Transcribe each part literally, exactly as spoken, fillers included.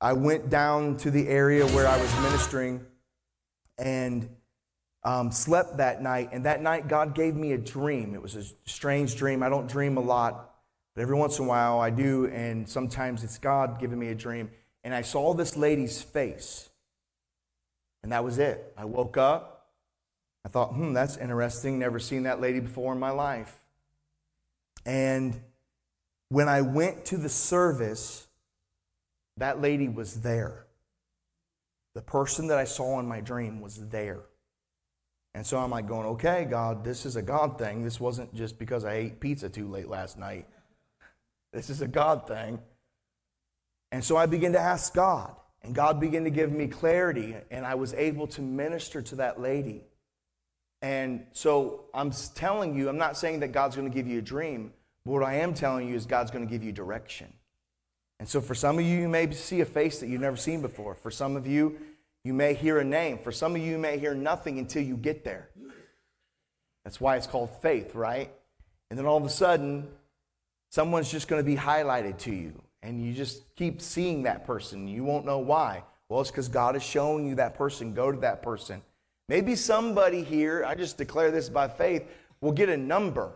I went down to the area where I was ministering and um, slept that night. And that night, God gave me a dream. It was a strange dream. I don't dream a lot, but every once in a while I do. And sometimes it's God giving me a dream. And I saw this lady's face. And that was it. I woke up. I thought, hmm, that's interesting. Never seen that lady before in my life. And when I went to the service, that lady was there. The person that I saw in my dream was there. And so I'm like going, okay, God, this is a God thing. This wasn't just because I ate pizza too late last night. This is a God thing. And so I began to ask God. And God began to give me clarity. And I was able to minister to that lady. And so I'm telling you, I'm not saying that God's going to give you a dream. But what I am telling you is God's going to give you direction. And so for some of you, you may see a face that you've never seen before. For some of you, you may hear a name. For some of you, you may hear nothing until you get there. That's why it's called faith, right? And then all of a sudden, someone's just going to be highlighted to you. And you just keep seeing that person. You won't know why. Well, it's because God has shown you that person. Go to that person. Maybe somebody here, I just declare this by faith, will get a number.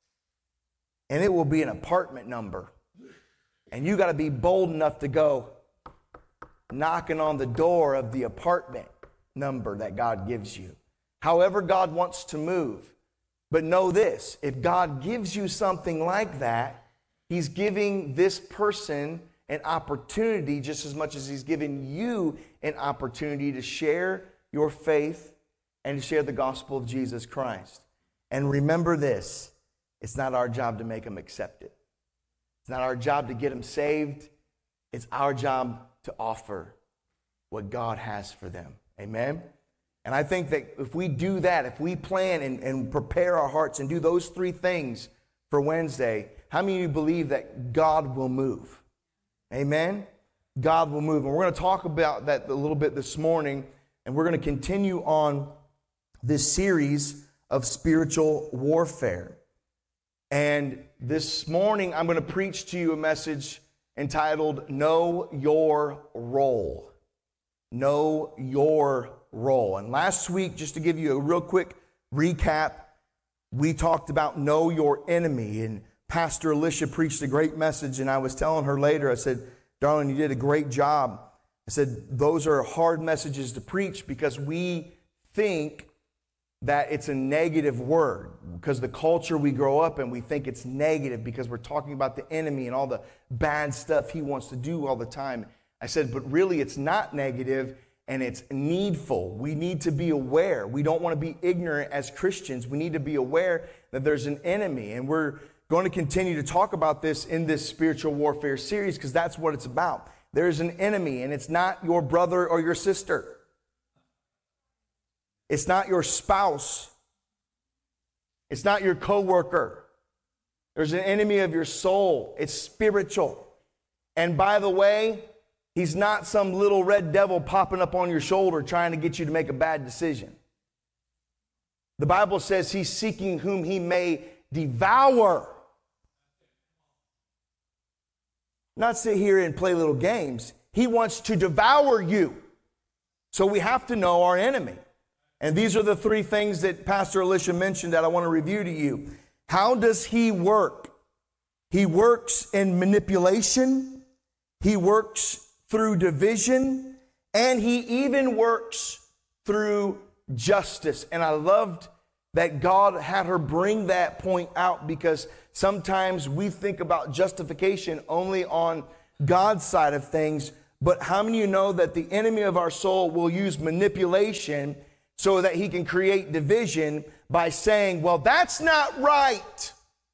And it will be an apartment number. And you got to be bold enough to go knocking on the door of the apartment number that God gives you. However God wants to move. But know this, if God gives you something like that, He's giving this person an opportunity just as much as He's giving you an opportunity to share your faith and to share the gospel of Jesus Christ. And remember this, it's not our job to make them accept it. It's not our job to get them saved. It's our job to offer what God has for them. Amen? And I think that if we do that, if we plan and, and prepare our hearts and do those three things for Wednesday, how many of you believe that God will move? Amen? God will move. And we're going to talk about that a little bit this morning. And we're going to continue on this series of spiritual warfare. And this morning, I'm going to preach to you a message entitled, Know Your Role. Know Your Role. And last week, just to give you a real quick recap, we talked about know your enemy. And Pastor Alicia preached a great message. And I was telling her later, I said, darling, you did a great job. I said, those are hard messages to preach because we think that it's a negative word, because the culture we grow up in, we think it's negative because we're talking about the enemy and all the bad stuff he wants to do all the time. I said, but really it's not negative and it's needful. We need to be aware. We don't want to be ignorant as Christians. We need to be aware that there's an enemy. And we're going to continue to talk about this in this spiritual warfare series because that's what it's about. There's an enemy, and it's not your brother or your sister. It's not your spouse. It's not your coworker. There's an enemy of your soul. It's spiritual. And by the way, he's not some little red devil popping up on your shoulder trying to get you to make a bad decision. The Bible says he's seeking whom he may devour. Not sit here and play little games. He wants to devour you. So we have to know our enemy. And these are the three things that Pastor Alicia mentioned that I want to review to you. How does he work? He works in manipulation. He works through division. And he even works through justice. And I loved that God had her bring that point out because sometimes we think about justification only on God's side of things. But how many of you know that the enemy of our soul will use manipulation so that he can create division by saying, well, that's not right.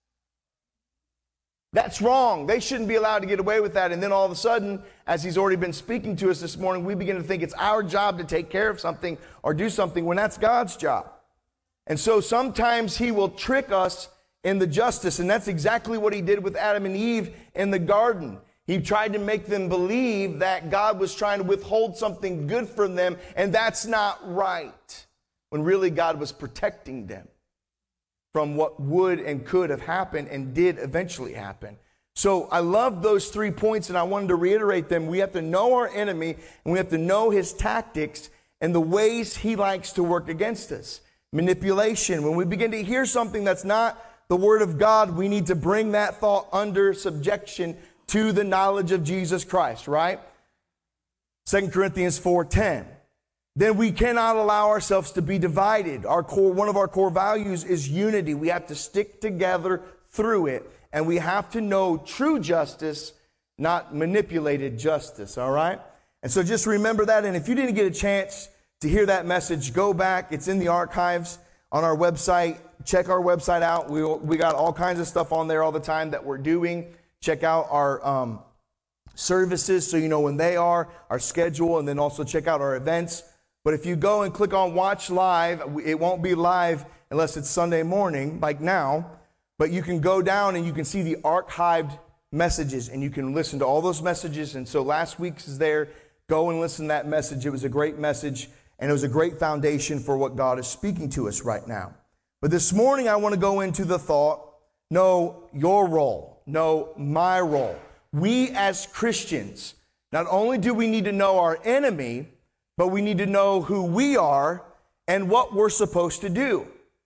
That's wrong. They shouldn't be allowed to get away with that. And then all of a sudden, as he's already been speaking to us this morning, we begin to think it's our job to take care of something or do something when that's God's job. And so sometimes he will trick us in the justice. And that's exactly what he did with Adam and Eve in the garden. He tried to make them believe that God was trying to withhold something good from them, and that's not right. When really God was protecting them from what would and could have happened and did eventually happen. So I love those three points, and I wanted to reiterate them. We have to know our enemy, and we have to know his tactics and the ways he likes to work against us. Manipulation. When we begin to hear something that's not the word of God, we need to bring that thought under subjection to the knowledge of Jesus Christ, right? Second Corinthians four ten. Then we cannot allow ourselves to be divided. Our core, one of our core values is unity. We have to stick together through it. And we have to know true justice, not manipulated justice, all right? And so just remember that. And if you didn't get a chance to hear that message, go back. It's in the archives on our website. Check our website out. We we got all kinds of stuff on there all the time that we're doing. Check out our um, services so you know when they are, our schedule, and then also check out our events. But if you go and click on Watch Live, it won't be live unless it's Sunday morning, like now. But you can go down and you can see the archived messages, and you can listen to all those messages. And so last week's is there. Go and listen to that message. It was a great message, and it was a great foundation for what God is speaking to us right now. But this morning, I want to go into the thought, know your role, know my role. We as Christians, not only do we need to know our enemy, but we need to know who we are and what we're supposed to do.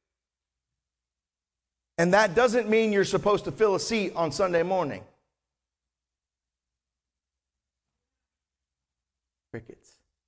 And that doesn't mean you're supposed to fill a seat on Sunday morning. Crickets.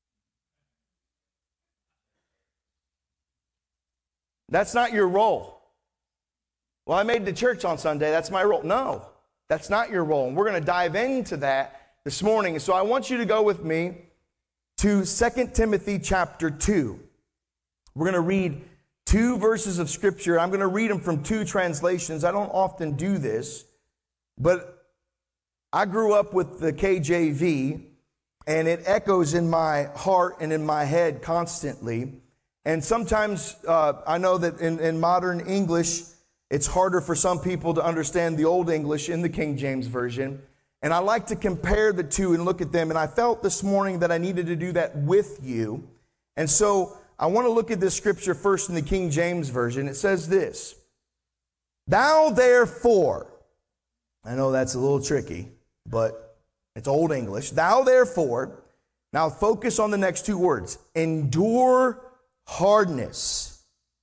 That's not your role. Well, I made the church on Sunday. That's my role. No, that's not your role. And we're going to dive into that this morning. So I want you to go with me to Second Timothy chapter two. We're going to read two verses of Scripture. I'm going to read them from two translations. I don't often do this, but I grew up with the K J V, and it echoes in my heart and in my head constantly. And sometimes uh, I know that in, in modern English, it's harder for some people to understand the Old English in the King James Version. And I like to compare the two and look at them. And I felt this morning that I needed to do that with you. And so I want to look at this scripture first in the King James Version. It says this: Thou therefore, I know that's a little tricky, but it's Old English. Thou therefore, now focus on the next two words, endure hardness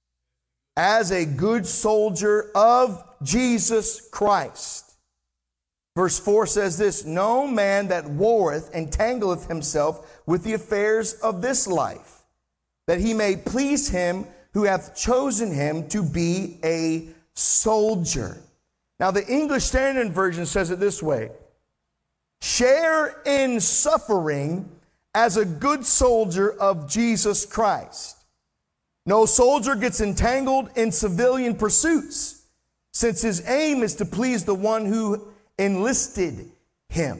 as a good soldier of Jesus Christ. Verse four says this: No man that warreth entangleth himself with the affairs of this life, that he may please him who hath chosen him to be a soldier. Now the English Standard Version says it this way: share in suffering as a good soldier of Jesus Christ. No soldier gets entangled in civilian pursuits, since his aim is to please the one who enlisted him.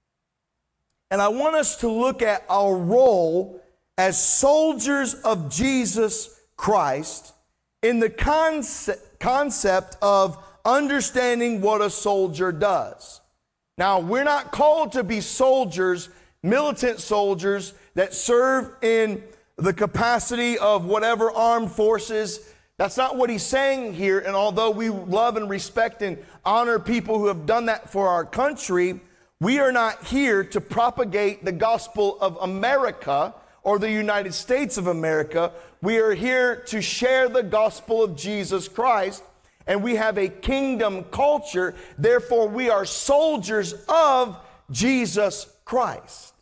And I want us to look at our role as soldiers of Jesus Christ in the concept, concept of understanding what a soldier does. Now, we're not called to be soldiers, militant soldiers that serve in the capacity of whatever armed forces. That's not what he's saying here. And although we love and respect and honor people who have done that for our country, we are not here to propagate the gospel of America or the United States of America. We are here to share the gospel of Jesus Christ. And we have a kingdom culture. Therefore, we are soldiers of Jesus Christ.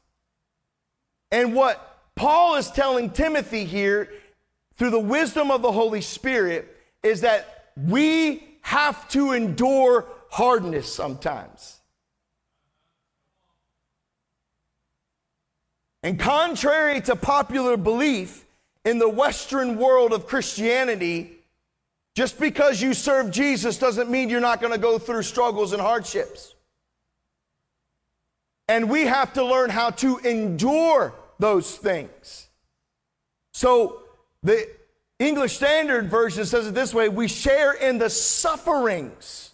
And what Paul is telling Timothy here, through the wisdom of the Holy Spirit, is that we have to endure hardness sometimes. And contrary to popular belief in the Western world of Christianity, just because you serve Jesus doesn't mean you're not going to go through struggles and hardships. And we have to learn how to endure those things. So the English Standard Version says it this way: we share in the sufferings.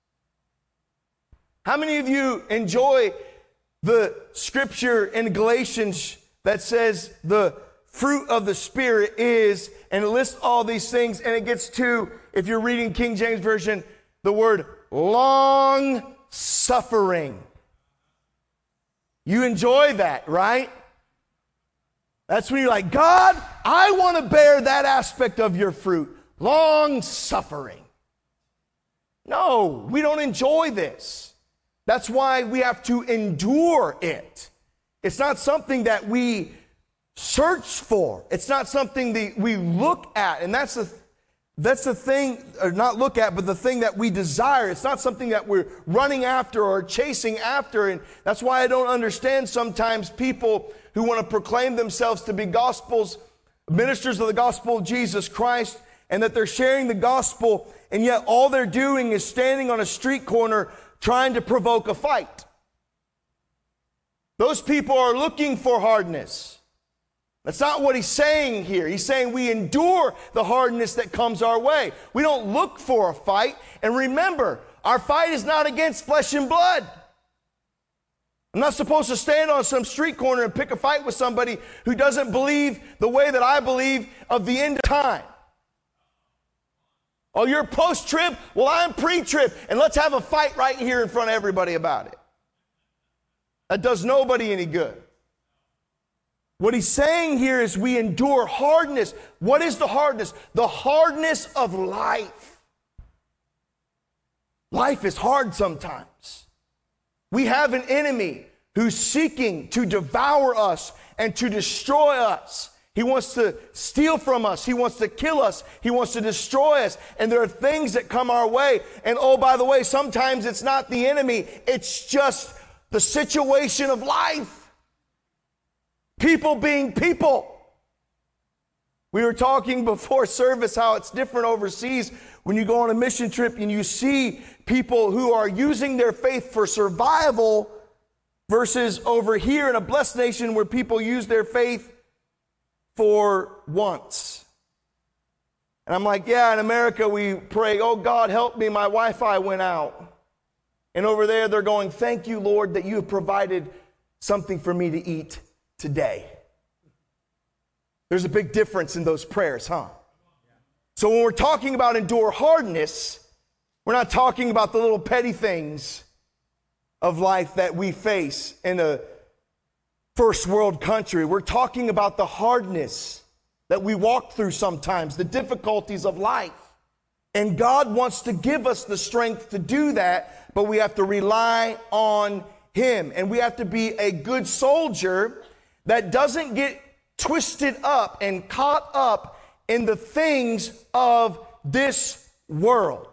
How many of you enjoy the scripture in Galatians that says the fruit of the Spirit is, and it lists all these things, and it gets to, if you're reading King James Version, the word long suffering. You enjoy that, right? That's when you're like, God, I want to bear that aspect of your fruit. Long suffering. No, we don't enjoy this. That's why we have to endure it. It's not something that we search for. It's not something that we look at. And that's the, that's the thing, or not look at, but the thing that we desire. It's not something that we're running after or chasing after. And that's why I don't understand sometimes people who want to proclaim themselves to be gospels, ministers of the gospel of Jesus Christ, and that they're sharing the gospel, and yet all they're doing is standing on a street corner trying to provoke a fight. Those people are looking for hardness. That's not what he's saying here. He's saying we endure the hardness that comes our way. We don't look for a fight. And remember, our fight is not against flesh and blood. I'm not supposed to stand on some street corner and pick a fight with somebody who doesn't believe the way that I believe of the end of time. Oh, you're post-trib? Well, I'm pre-trib. And let's have a fight right here in front of everybody about it. That does nobody any good. What he's saying here is we endure hardness. What is the hardness? The hardness of life. Life is hard sometimes. We have an enemy who's seeking to devour us and to destroy us. He wants to steal from us. He wants to kill us. He wants to destroy us. And there are things that come our way. And oh, by the way, sometimes it's not the enemy. It's just the situation of life. People being people. We were talking before service how it's different overseas when you go on a mission trip and you see people who are using their faith for survival versus over here in a blessed nation where people use their faith for once. And I'm like, yeah, in America we pray, oh God, help me, my Wi-Fi went out. And over there they're going, thank you, Lord, that you have provided something for me to eat today. There's a big difference in those prayers, huh? So when we're talking about endure hardness, we're not talking about the little petty things of life that we face in a first world country. We're talking about the hardness that we walk through sometimes, the difficulties of life. And God wants to give us the strength to do that, but we have to rely on Him. And we have to be a good soldier that doesn't get twisted up and caught up in the things of this world.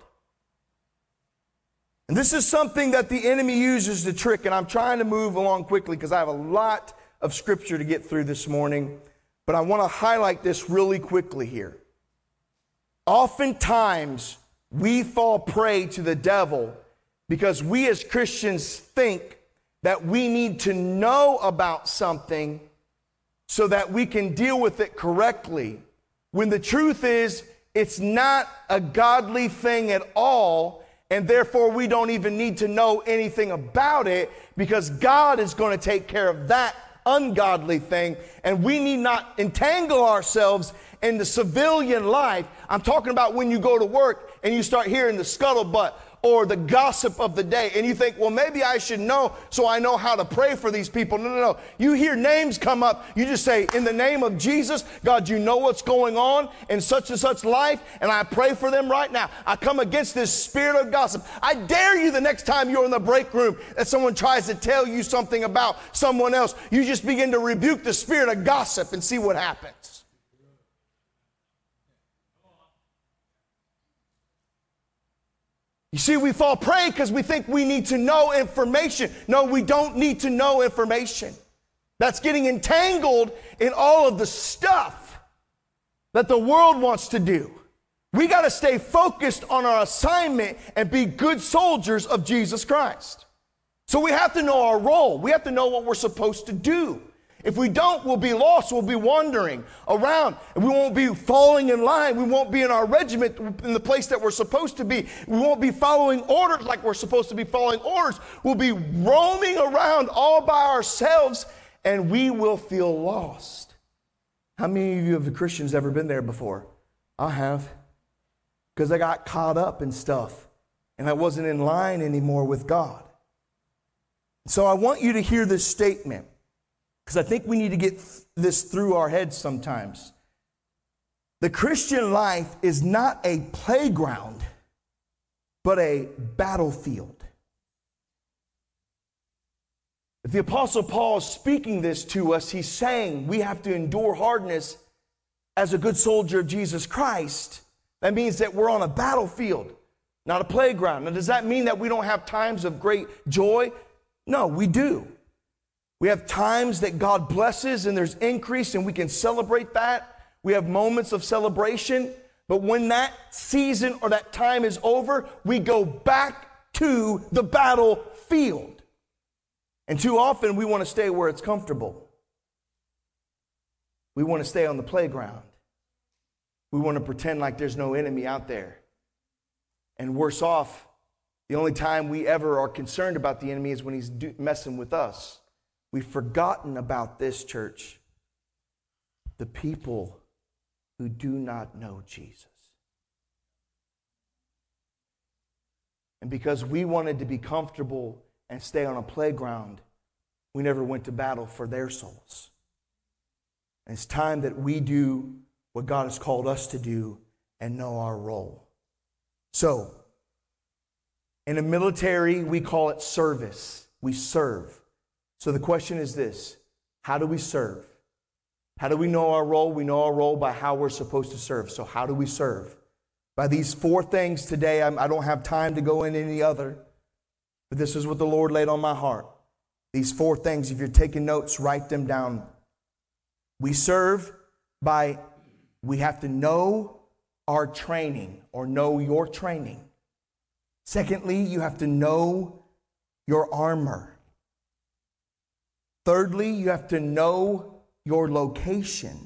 And this is something that the enemy uses to trick, and I'm trying to move along quickly because I have a lot of scripture to get through this morning, but I want to highlight this really quickly here. Oftentimes, we fall prey to the devil because we as Christians think that we need to know about something so that we can deal with it correctly, when the truth is, it's not a godly thing at all, and therefore we don't even need to know anything about it because God is going to take care of that ungodly thing, and we need not entangle ourselves in the civilian life. I'm talking about when you go to work and you start hearing the scuttlebutt or the gossip of the day, and you think, well, maybe I should know so I know how to pray for these people. No, no, no. You hear names come up, you just say, in the name of Jesus, God, you know what's going on in such and such life, and I pray for them right now. I come against this spirit of gossip. I dare you the next time you're in the break room that someone tries to tell you something about someone else, you just begin to rebuke the spirit of gossip and see what happens. You see, we fall prey because we think we need to know information. No, we don't need to know information. That's getting entangled in all of the stuff that the world wants to do. We got to stay focused on our assignment and be good soldiers of Jesus Christ. So we have to know our role. We have to know what we're supposed to do. If we don't, we'll be lost. We'll be wandering around, and we won't be falling in line. We won't be in our regiment in the place that we're supposed to be. We won't be following orders like we're supposed to be following orders. We'll be roaming around all by ourselves, and we will feel lost. How many of you of the Christians ever been there before? I have. Because I got caught up in stuff and I wasn't in line anymore with God. So I want you to hear this statement, because I think we need to get this through our heads sometimes. The Christian life is not a playground, but a battlefield. If the Apostle Paul is speaking this to us, he's saying we have to endure hardness as a good soldier of Jesus Christ. That means that we're on a battlefield, not a playground. Now, does that mean that we don't have times of great joy? No, we do. We have times that God blesses and there's increase and we can celebrate that. We have moments of celebration. But when that season or that time is over, we go back to the battlefield. And too often we want to stay where it's comfortable. We want to stay on the playground. We want to pretend like there's no enemy out there. And worse off, the only time we ever are concerned about the enemy is when he's do- messing with us. We've forgotten about this, church. The people who do not know Jesus. And because we wanted to be comfortable and stay on a playground, we never went to battle for their souls. And it's time that we do what God has called us to do and know our role. So, in the military, we call it service. We serve. So the question is this: how do we serve? How do we know our role? We know our role by how we're supposed to serve. So how do we serve? By these four things today. I'm, I don't have time to go into any other, but this is what the Lord laid on my heart. These four things, if you're taking notes, write them down. We serve by, we have to know our training or know your training. Secondly, you have to know your armor. Thirdly, you have to know your location.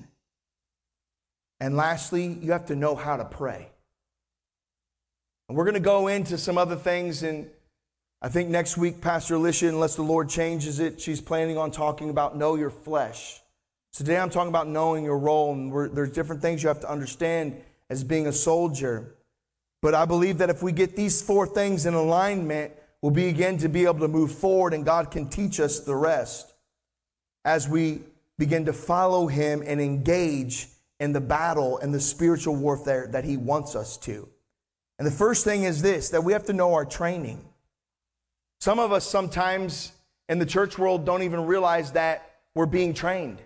And lastly, you have to know how to pray. And we're going to go into some other things, and I think next week, Pastor Alicia, unless the Lord changes it, she's planning on talking about know your flesh. So today I'm talking about knowing your role, and we're, there's different things you have to understand as being a soldier. But I believe that if we get these four things in alignment, we'll begin to be able to move forward, and God can teach us the rest as we begin to follow Him and engage in the battle and the spiritual warfare that He wants us to. And the first thing is this, that we have to know our training. Some of us sometimes in the church world don't even realize that we're being trained.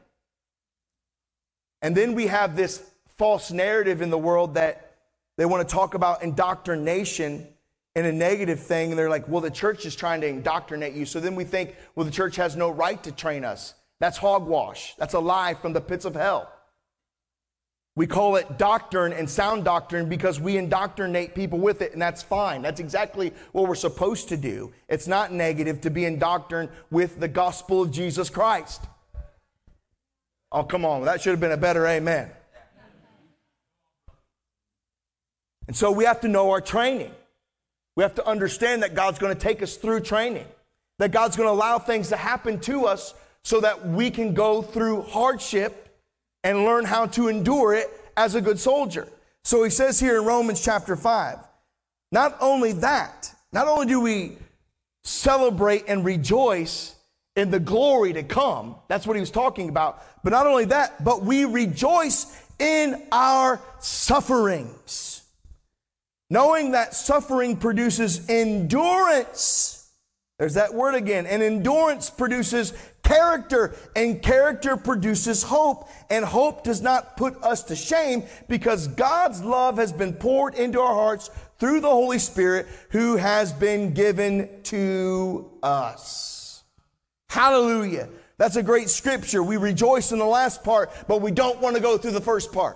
And then we have this false narrative in the world that they want to talk about indoctrination in a negative thing. And they're like, well, the church is trying to indoctrinate you. So then we think, well, the church has no right to train us. That's hogwash. That's a lie from the pits of hell. We call it doctrine and sound doctrine because we indoctrinate people with it, and that's fine. That's exactly what we're supposed to do. It's not negative to be indoctrinated with the gospel of Jesus Christ. Oh, come on. That should have been a better amen. And so we have to know our training. We have to understand that God's going to take us through training, that God's going to allow things to happen to us so that we can go through hardship and learn how to endure it as a good soldier. So he says here in Romans chapter five, not only that, not only do we celebrate and rejoice in the glory to come, that's what he was talking about, but not only that, but we rejoice in our sufferings, knowing that suffering produces endurance. There's that word again. And endurance produces character, and character produces hope, and hope does not put us to shame because God's love has been poured into our hearts through the Holy Spirit who has been given to us. Hallelujah. That's a great scripture. We rejoice in the last part, but we don't want to go through the first part.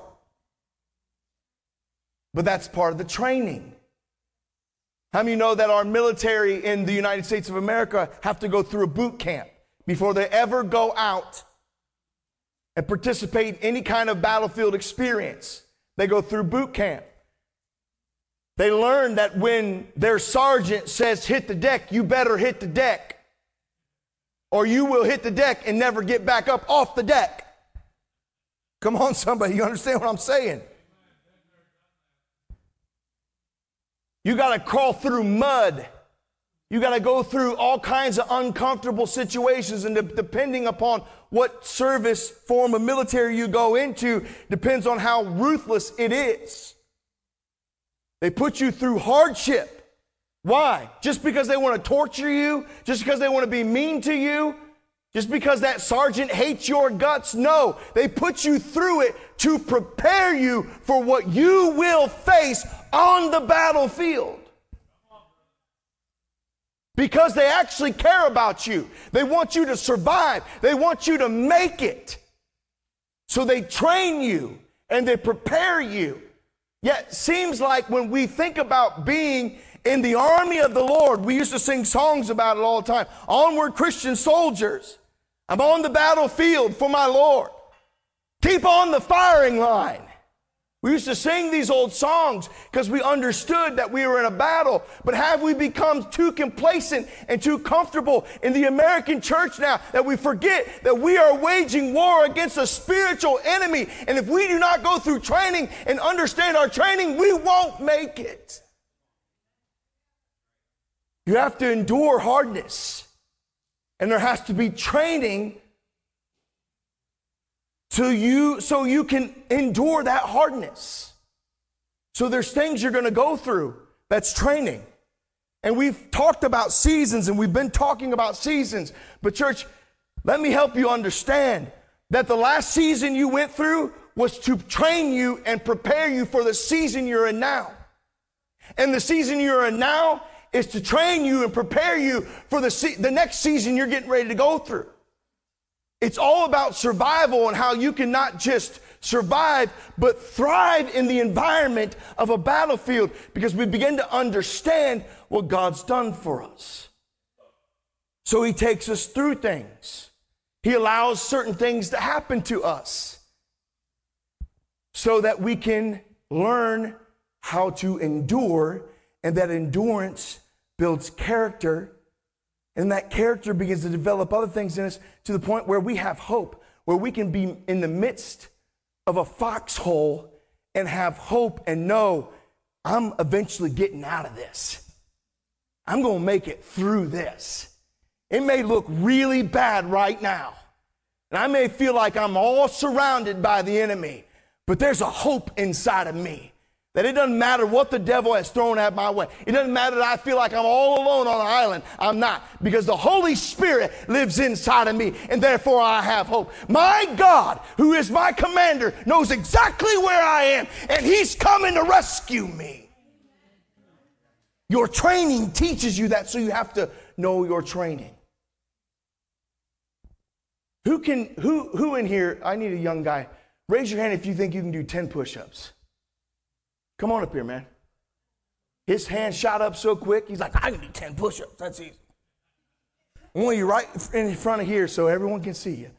But that's part of the training. How many know that our military in the United States of America have to go through a boot camp before they ever go out and participate in any kind of battlefield experience? They go through boot camp. They learn that when their sergeant says hit the deck, you better hit the deck, or you will hit the deck and never get back up off the deck. Come on, somebody, you understand what I'm saying? You got to crawl through mud. You got to go through all kinds of uncomfortable situations, and de- depending upon what service form of military you go into depends on how ruthless it is. They put you through hardship. Why? Just because they want to torture you? Just because they want to be mean to you? Just because that sergeant hates your guts? No, they put you through it to prepare you for what you will face on the battlefield. Because they actually care about you. They want you to survive. They want you to make it. So they train you and they prepare you. Yet it seems like when we think about being in the army of the Lord, we used to sing songs about it all the time. Onward, Christian soldiers. I'm on the battlefield for my Lord. Keep on the firing line. We used to sing these old songs because we understood that we were in a battle. But have we become too complacent and too comfortable in the American church now that we forget that we are waging war against a spiritual enemy? And if we do not go through training and understand our training, we won't make it. You have to endure hardness. And there has to be training So you, so you can endure that hardness. So there's things you're going to go through. That's training. And we've talked about seasons, and we've been talking about seasons. But church, let me help you understand that the last season you went through was to train you and prepare you for the season you're in now. And the season you're in now is to train you and prepare you for the, se- the next season you're getting ready to go through. It's all about survival and how you can not just survive, but thrive in the environment of a battlefield, because we begin to understand what God's done for us. So he takes us through things. He allows certain things to happen to us so that we can learn how to endure, and that endurance builds character. And that character begins to develop other things in us to the point where we have hope, where we can be in the midst of a foxhole and have hope and know I'm eventually getting out of this. I'm going to make it through this. It may look really bad right now, and I may feel like I'm all surrounded by the enemy, but there's a hope inside of me. That it doesn't matter what the devil has thrown at my way. It doesn't matter that I feel like I'm all alone on an island. I'm not. Because the Holy Spirit lives inside of me, and therefore I have hope. My God, who is my commander, knows exactly where I am, and he's coming to rescue me. Your training teaches you that, so you have to know your training. Who can, who, who in here, I need a young guy. Raise your hand if you think you can do ten push-ups. Come on up here, man. His hand shot up so quick, he's like, I can do ten push-ups. That's easy. I want you right in front of here so everyone can see you.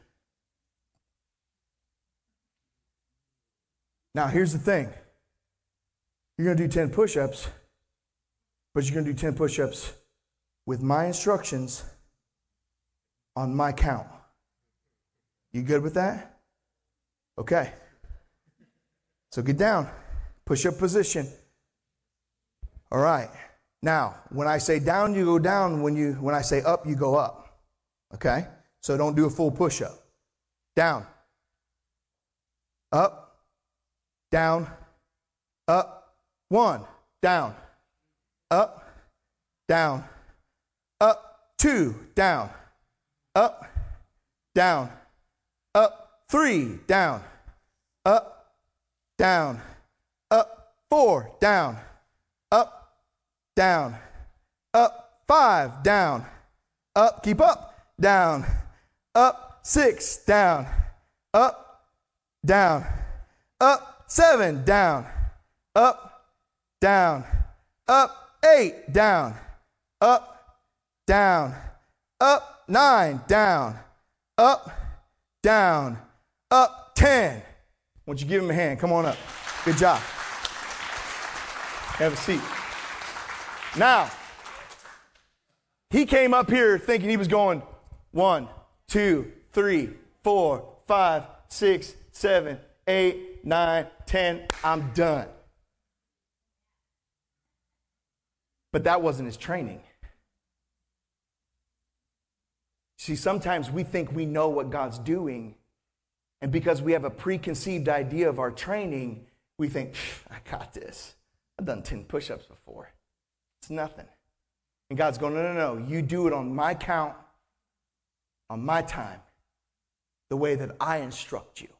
Now, here's the thing. You're going to do ten push-ups, but you're going to do ten push-ups with my instructions on my count. You good with that? Okay. So get down. Push-up position. All right. Now, when I say down, you go down. When you when I say up, you go up. Okay? So don't do a full push-up. Down. Up. Down. Up. One. Down. Up. Down. Up. Two. Down. Up. Down. Up. Three. Down. Up. Down. Up, four, down, up, down, up, five, down, up, keep up, down, up, six, down, up, down, up, seven, down, up, down, up, eight, down, up, down, up, nine, down, up, down, up, ten. Won't you give him a hand? Come on up. Good job. Have a seat. Now, he came up here thinking he was going one, two, three, four, five, six, seven, eight, nine, ten. I'm done. But that wasn't his training. See, sometimes we think we know what God's doing, and because we have a preconceived idea of our training, we think, I got this. I've done ten push-ups before. It's nothing. And God's going, no, no, no. You do it on my count, on my time, the way that I instruct you.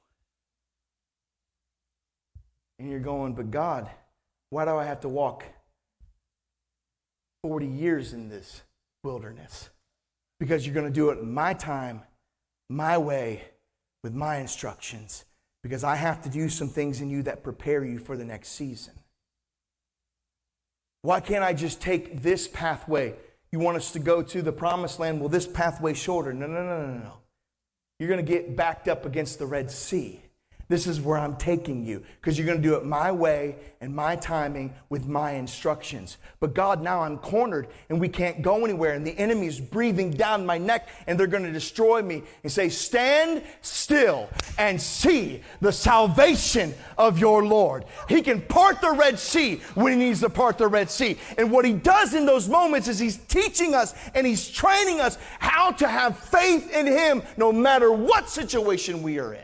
And you're going, but God, why do I have to walk forty years in this wilderness? Because you're going to do it in my time, my way, with my instructions. Because I have to do some things in you that prepare you for the next season. Why can't I just take this pathway? You want us to go to the promised land? Well, this pathway's shorter. No, no, no, no, no. You're going to get backed up against the Red Sea. This is where I'm taking you, because you're going to do it my way and my timing with my instructions. But God, now I'm cornered and we can't go anywhere, and the enemy is breathing down my neck, and they're going to destroy me. And say, stand still and see the salvation of your Lord. He can part the Red Sea when he needs to part the Red Sea. And what he does in those moments is he's teaching us and he's training us how to have faith in him no matter what situation we are in.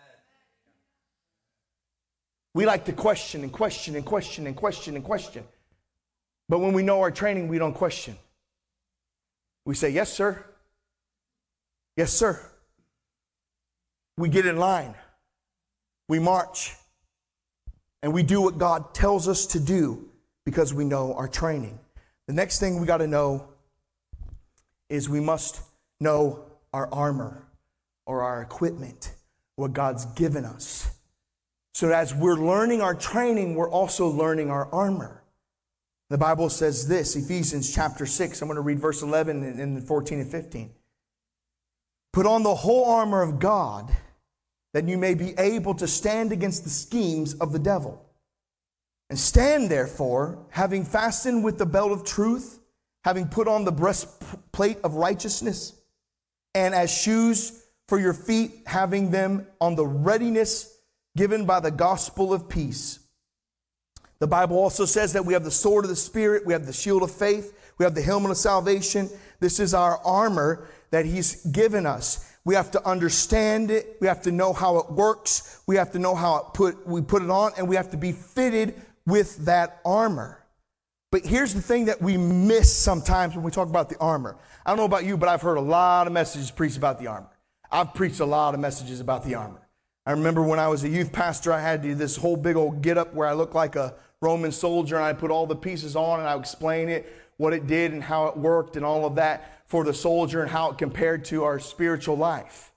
We like to question and question and question and question and question. But when we know our training, we don't question. We say, yes, sir. Yes, sir. We get in line. We march. And we do what God tells us to do because we know our training. The next thing we got to know is we must know our armor or our equipment, what God's given us. So as we're learning our training, we're also learning our armor. The Bible says this, Ephesians chapter six. I'm going to read verse eleven and fourteen and fifteen. Put on the whole armor of God, that you may be able to stand against the schemes of the devil. And stand therefore, having fastened with the belt of truth, having put on the breastplate of righteousness, and as shoes for your feet, having them on the readiness given by the gospel of peace. The Bible also says that we have the sword of the Spirit, we have the shield of faith, we have the helmet of salvation. This is our armor that he's given us. We have to understand it. We have to know how it works. We have to know how it put, we put it on, and we have to be fitted with that armor. But here's the thing that we miss sometimes when we talk about the armor. I don't know about you, but I've heard a lot of messages preached about the armor. I've preached a lot of messages about the armor. I remember when I was a youth pastor, I had to do this whole big old get up where I looked like a Roman soldier, and I put all the pieces on and I would explain it, what it did and how it worked and all of that for the soldier and how it compared to our spiritual life.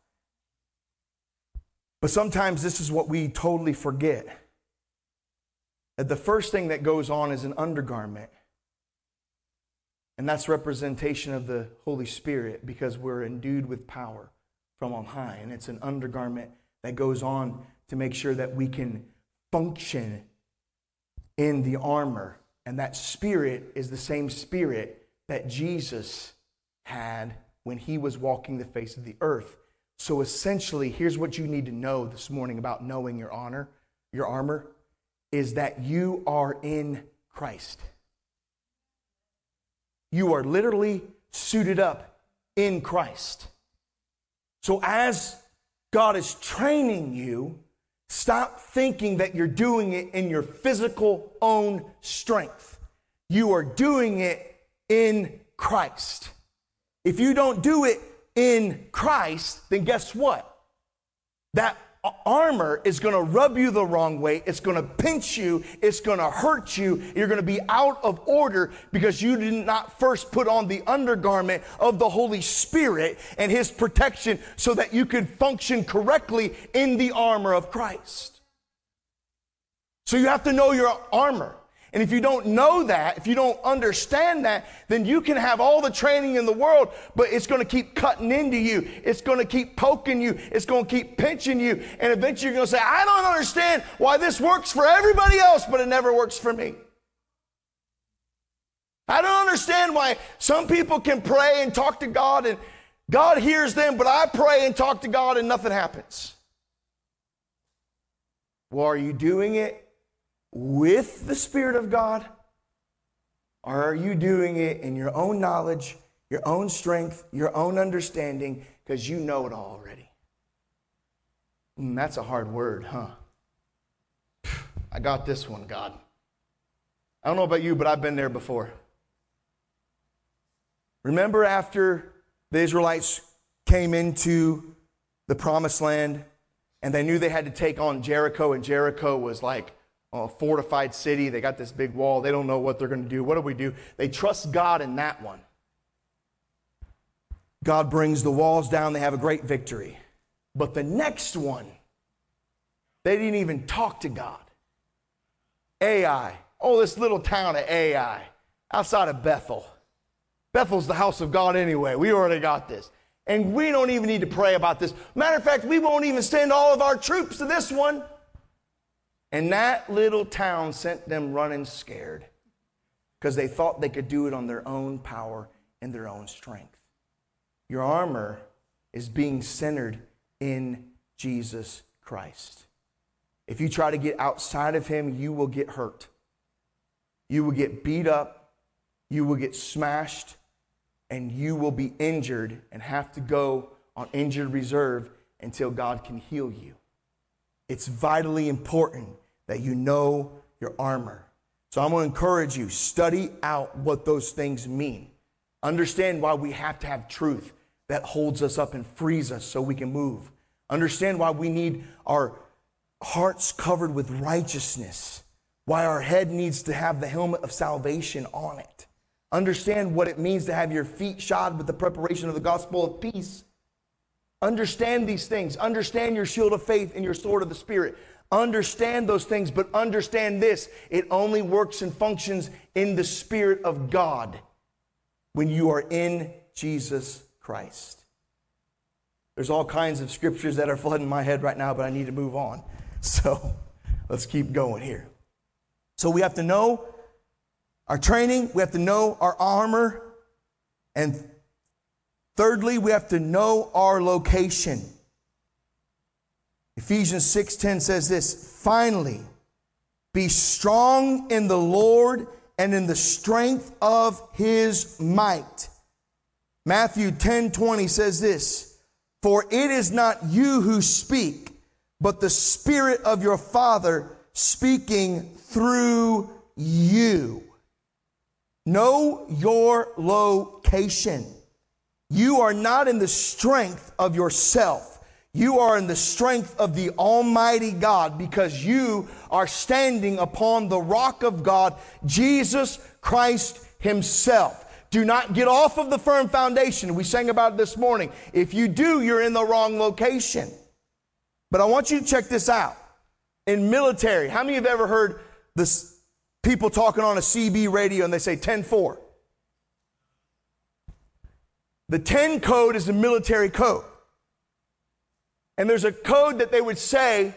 But sometimes this is what we totally forget. That the first thing that goes on is an undergarment. And that's representation of the Holy Spirit, because we're endued with power from on high. And it's an undergarment that goes on to make sure that we can function in the armor. And that spirit is the same spirit that Jesus had when he was walking the face of the earth. So essentially, here's what you need to know this morning about knowing your honor, your armor, is that you are in Christ. You are literally suited up in Christ. So as God is training you, stop thinking that you're doing it in your physical own strength. You are doing it in Christ. If you don't do it in Christ, then guess what? That armor is going to rub you the wrong way. It's going to pinch you. It's going to hurt you. You're going to be out of order because you did not first put on the undergarment of the Holy Spirit and his protection so that you could function correctly in the armor of Christ. So you have to know your armor. And if you don't know that, if you don't understand that, then you can have all the training in the world, but it's going to keep cutting into you. It's going to keep poking you. It's going to keep pinching you. And eventually you're going to say, I don't understand why this works for everybody else, but it never works for me. I don't understand why some people can pray and talk to God and God hears them, but I pray and talk to God and nothing happens. Well, are you doing it with the Spirit of God? Or are you doing it in your own knowledge, your own strength, your own understanding, because you know it all already? Mm, that's a hard word, huh? I got this one, God. I don't know about you, but I've been there before. Remember after the Israelites came into the promised land and they knew they had to take on Jericho, and Jericho was like a fortified city. They got this big wall. They don't know what they're going to do. What do we do? They trust God in that one. God brings the walls down. They have a great victory. But the next one, they didn't even talk to God. Ai. Oh, this little town of Ai, outside of Bethel. Bethel's the house of God anyway. We already got this. And we don't even need to pray about this. Matter of fact, we won't even send all of our troops to this one. And that little town sent them running scared because they thought they could do it on their own power and their own strength. Your armor is being centered in Jesus Christ. If you try to get outside of him, you will get hurt. You will get beat up. You will get smashed. And you will be injured and have to go on injured reserve until God can heal you. It's vitally important that you know your armor. So I'm going to encourage you, study out what those things mean. Understand why we have to have truth that holds us up and frees us so we can move. Understand why we need our hearts covered with righteousness. Why our head needs to have the helmet of salvation on it. Understand what it means to have your feet shod with the preparation of the gospel of peace. Understand these things. Understand your shield of faith and your sword of the Spirit. Understand those things, but understand this. It only works and functions in the Spirit of God when you are in Jesus Christ. There's all kinds of scriptures that are flooding my head right now, but I need to move on. So let's keep going here. So we have to know our training. We have to know our armor. And thirdly, we have to know our location. Ephesians six ten says this, finally, be strong in the Lord and in the strength of his might. Matthew ten twenty says this, for it is not you who speak, but the Spirit of your Father speaking through you. Know your location. You are not in the strength of yourself. You are in the strength of the Almighty God because you are standing upon the rock of God, Jesus Christ himself. Do not get off of the firm foundation. We sang about it this morning. If you do, you're in the wrong location. But I want you to check this out. In military, how many have ever heard this people talking on a C B radio and they say ten four? The ten code is the military code. And there's a code that they would say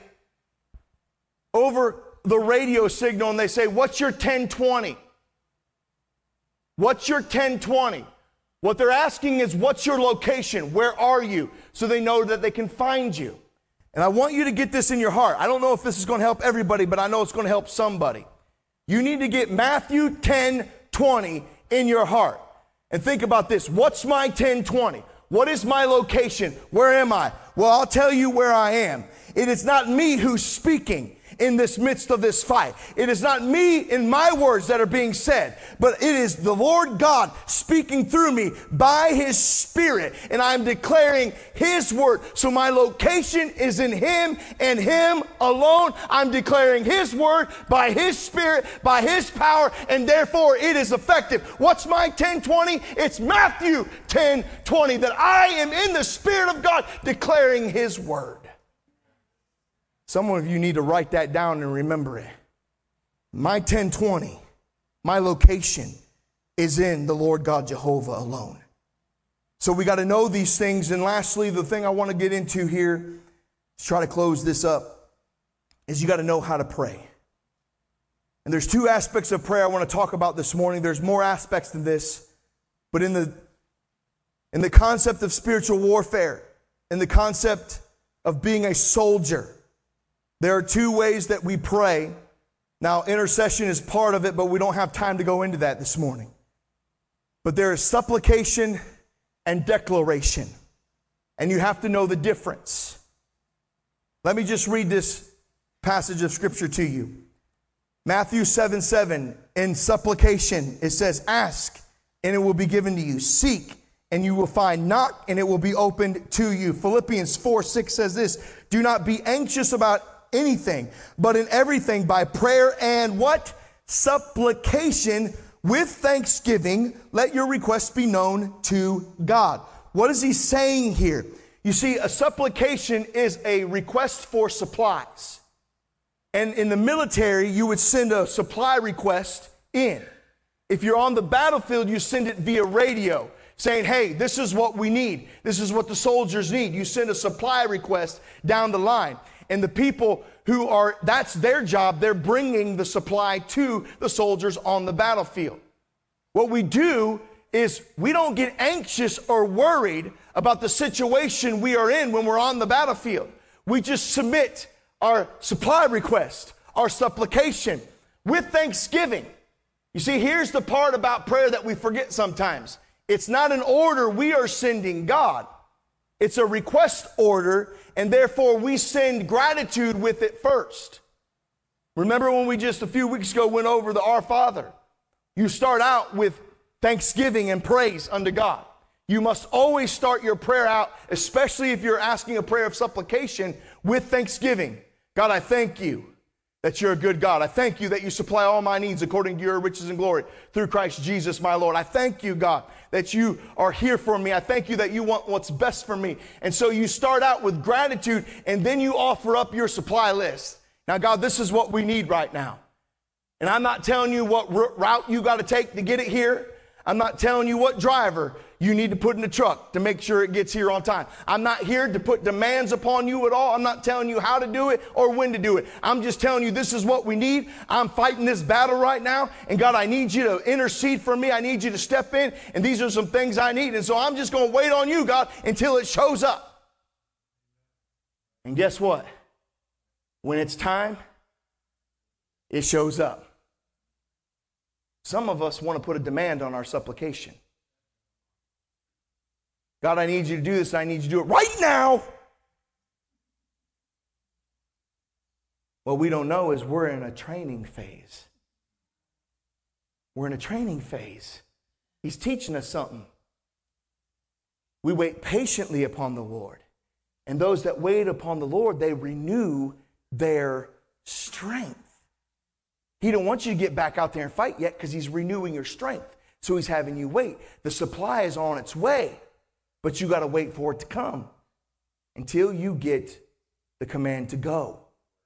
over the radio signal, and they say, what's your ten twenty? What's your ten twenty? What they're asking is, what's your location? Where are you? So they know that they can find you. And I want you to get this in your heart. I don't know if this is going to help everybody, but I know it's going to help somebody. You need to get Matthew ten twenty in your heart. And think about this. What's my ten twenty? What is my location? Where am I? Well, I'll tell you where I am. It is not me who's speaking in this midst of this fight. It is not me in my words that are being said, but it is the Lord God speaking through me by his Spirit, and I'm declaring his word. So my location is in him and him alone. I'm declaring his word by his Spirit, by his power, and therefore it is effective. What's my ten twenty? It's Matthew ten twenty, that I am in the Spirit of God declaring his word. Some of you need to write that down and remember it. My ten twenty, my location is in the Lord God Jehovah alone. So we got to know these things. And lastly, the thing I want to get into here, to try to close this up, is you got to know how to pray. And there's two aspects of prayer I want to talk about this morning. There's more aspects than this. But in the, in the concept of spiritual warfare, in the concept of being a soldier, there are two ways that we pray Now, intercession is part of it, but we don't have time to go into that this morning. But there is supplication and declaration, and you have to know the difference. Let me just read this passage of Scripture to you. Matthew seven seven, in supplication, it says, ask, and it will be given to you. Seek, and you will find. Knock, and it will be opened to you. Philippians four six says this, do not be anxious about anything, but in everything by prayer and what? Supplication with thanksgiving, let your requests be known to God. What is he saying here? You see, a supplication is a request for supplies. And in the military, you would send a supply request in. If you're on the battlefield, you send it via radio saying, hey, this is what we need. This is what the soldiers need. You send a supply request down the line. And the people who are, that's their job. They're bringing the supply to the soldiers on the battlefield. What we do is we don't get anxious or worried about the situation we are in when we're on the battlefield. We just submit our supply request, our supplication with thanksgiving. You see, here's the part about prayer that we forget sometimes. It's not an order we are sending God. It's a request order, and therefore we send gratitude with it first. Remember when we just a few weeks ago went over the Our Father? You start out with thanksgiving and praise unto God. You must always start your prayer out, especially if you're asking a prayer of supplication, with thanksgiving. God, I thank you that you're a good God. I thank you that you supply all my needs according to your riches and glory through Christ Jesus, my Lord. I thank you, God, that you are here for me. I thank you that you want what's best for me. And so you start out with gratitude, and then you offer up your supply list. Now, God, this is what we need right now. And I'm not telling you what route you got to take to get it here. I'm not telling you what driver you need to put in the truck to make sure it gets here on time. I'm not here to put demands upon you at all. I'm not telling you how to do it or when to do it. I'm just telling you this is what we need. I'm fighting this battle right now. And God, I need you to intercede for me. I need you to step in. And these are some things I need. And so I'm just going to wait on you, God, until it shows up. And guess what? When it's time, it shows up. Some of us want to put a demand on our supplication. God, I need you to do this. I need you to do it right now. What we don't know is we're in a training phase. We're in a training phase. He's teaching us something. We wait patiently upon the Lord. And those that wait upon the Lord, they renew their strength. He don't want you to get back out there and fight yet because he's renewing your strength. So he's having you wait. The supply is on its way, but you got to wait for it to come until you get the command to go.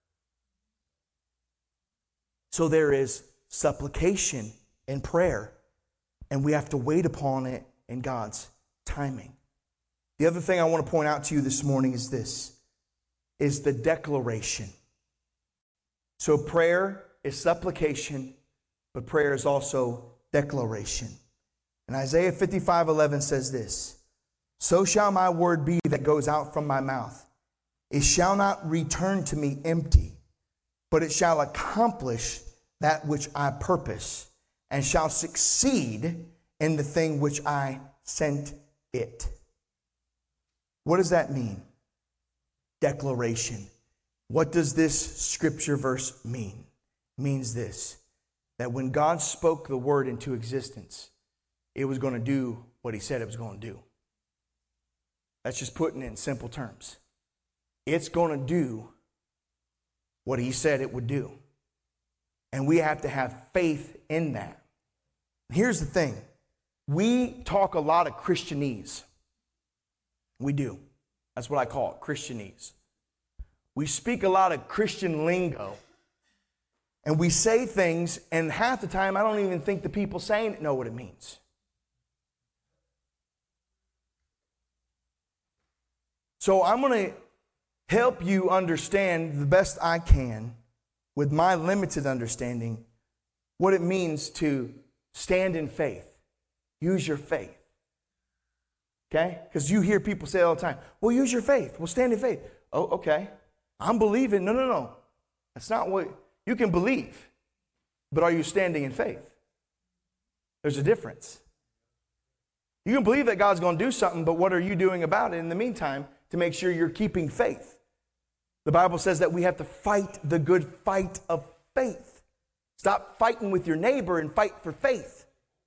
So there is supplication and prayer, and we have to wait upon it in God's timing. The other thing I want to point out to you this morning is this, is the declaration. So prayer is supplication, but prayer is also declaration. And Isaiah fifty-five eleven says this, so shall my word be that goes out from my mouth. It shall not return to me empty, but it shall accomplish that which I purpose, and shall succeed in the thing which I sent it. What does that mean? Declaration. What does this scripture verse mean? It means this, that when God spoke the word into existence, it was going to do what he said it was going to do. That's just putting it in simple terms. It's going to do what he said it would do. And we have to have faith in that. Here's the thing. We talk a lot of Christianese. We do. That's what I call it, Christianese. We speak a lot of Christian lingo. And we say things, and half the time I don't even think the people saying it know what it means. So I'm going to help you understand the best I can, with my limited understanding, what it means to stand in faith. Use your faith. Okay? Because you hear people say all the time, well, use your faith. Well, stand in faith. Oh, okay. I'm believing. No, no, no. That's not what... You can believe. but are you standing in faith? There's a difference. You can believe that God's going to do something, but what are you doing about it in the meantime to make sure you're keeping faith? The Bible says that we have to fight the good fight of faith. Stop fighting with your neighbor and fight for faith.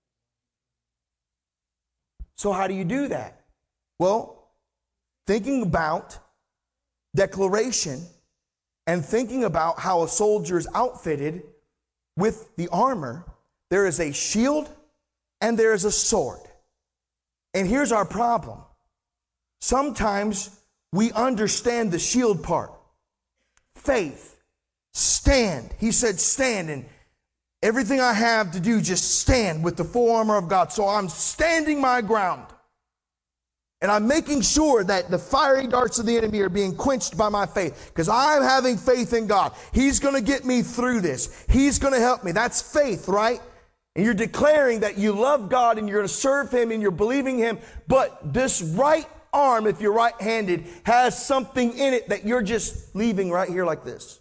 So how do you do that? Well, thinking about declaration and thinking about how a soldier is outfitted with the armor, there is a shield and there is a sword. And here's our problem. Sometimes we understand the shield part. Faith. Stand. He said stand, and everything I have to do, just stand with the full armor of God. So I'm standing my ground. And I'm making sure that the fiery darts of the enemy are being quenched by my faith. Because I'm having faith in God. He's going to get me through this. He's going to help me. That's faith, right? And you're declaring that you love God and you're going to serve Him and you're believing Him. But this right arm, if you're right-handed, has something in it that you're just leaving right here like this.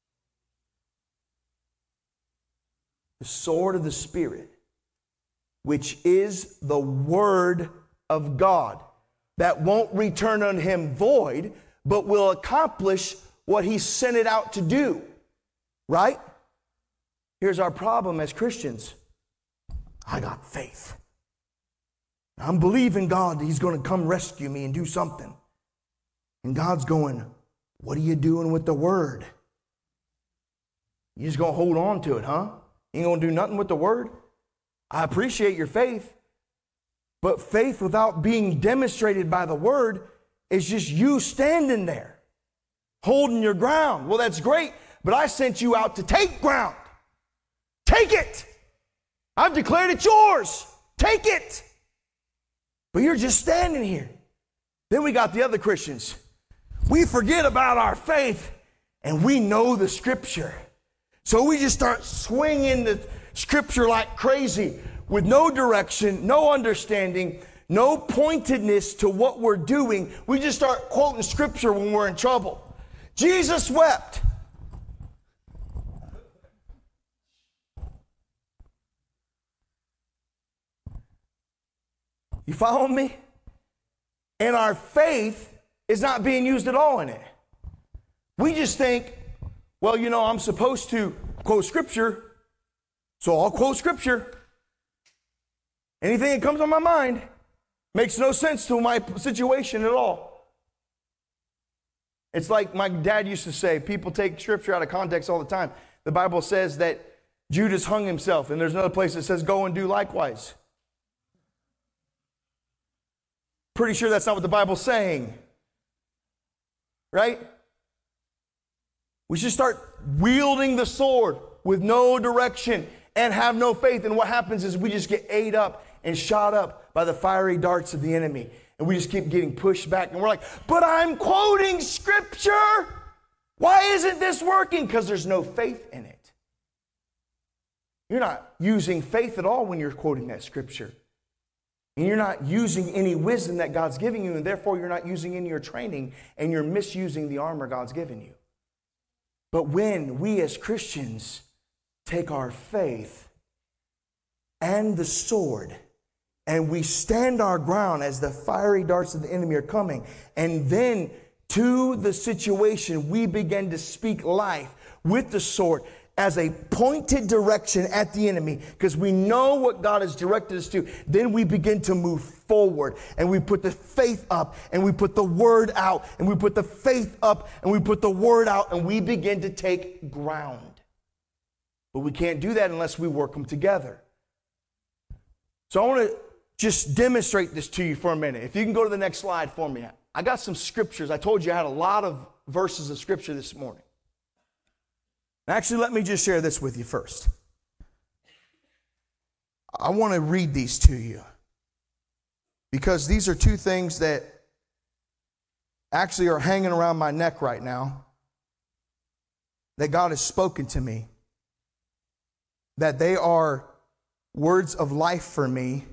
The sword of the Spirit, which is the Word of God, that won't return on Him void, but will accomplish what He sent it out to do. Right? Here's our problem as Christians. I got faith. I'm believing God that He's going to come rescue me and do something. And God's going, what are you doing with the Word? You just going to hold on to it, huh? You ain't going to do nothing with the Word? I appreciate your faith. But faith without being demonstrated by the Word is just you standing there, holding your ground. Well, that's great, but I sent you out to take ground. Take it. I've declared it yours. Take it. But you're just standing here. Then we got the other Christians. We forget about our faith and we know the Scripture. So we just start swinging the Scripture like crazy with no direction, no understanding, no pointedness to what we're doing. We just start quoting Scripture when we're in trouble. Jesus wept. You follow me? And our faith is not being used at all in it. We just think, well, you know, I'm supposed to quote Scripture, so I'll quote Scripture. Anything that comes on my mind makes no sense to my situation at all. It's like my dad used to say, people take Scripture out of context all the time. The Bible says that Judas hung himself, and there's another place that says, go and do likewise. Pretty sure that's not what the Bible's saying. Right? We should start wielding the sword with no direction and have no faith. And what happens is we just get ate up and shot up by the fiery darts of the enemy. And we just keep getting pushed back. And we're like, but I'm quoting Scripture. Why isn't this working? Because there's no faith in it. You're not using faith at all when you're quoting that Scripture. And you're not using any wisdom that God's giving you, and therefore you're not using any of your training, and you're misusing the armor God's given you. But when we as Christians take our faith and the sword, and we stand our ground as the fiery darts of the enemy are coming, and then to the situation we begin to speak life with the sword, as a pointed direction at the enemy, because we know what God has directed us to, then we begin to move forward, and we put the faith up, and we put the word out, and we put the faith up, and we put the word out, and we begin to take ground. But we can't do that unless we work them together. So I want to just demonstrate this to you for a minute. If you can go to the next slide for me. I got some scriptures. I told you I had a lot of verses of Scripture this morning. Actually, let me just share this with you first. I want to read these to you because these are two things that actually are hanging around my neck right now that God has spoken to me, that they are words of life for me,